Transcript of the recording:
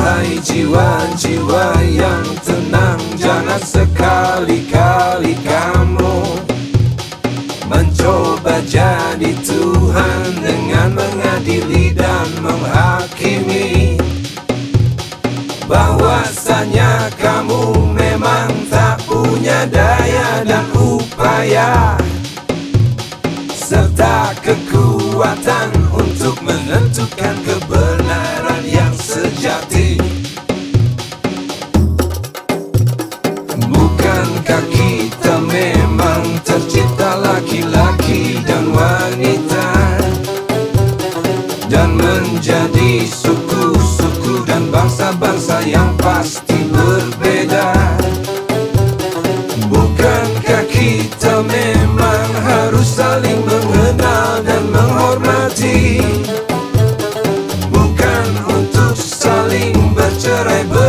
Hai jiwa-jiwa yang tenang, jangan sekali-kali kamu mencoba jadi Tuhan dengan mengadili dan menghakimi bahwasanya kamu memang tak punya daya dan upaya serta kekuatan untuk menentukan kebenaran yang sejati. Bukankah kita memang tercipta laki-laki dan wanita, dan menjadi suku-suku dan bangsa-bangsa yang pasti berbeda? Bukankah kita memang harus saling mengenal dan menghormati, bukan untuk saling bercerai-berai?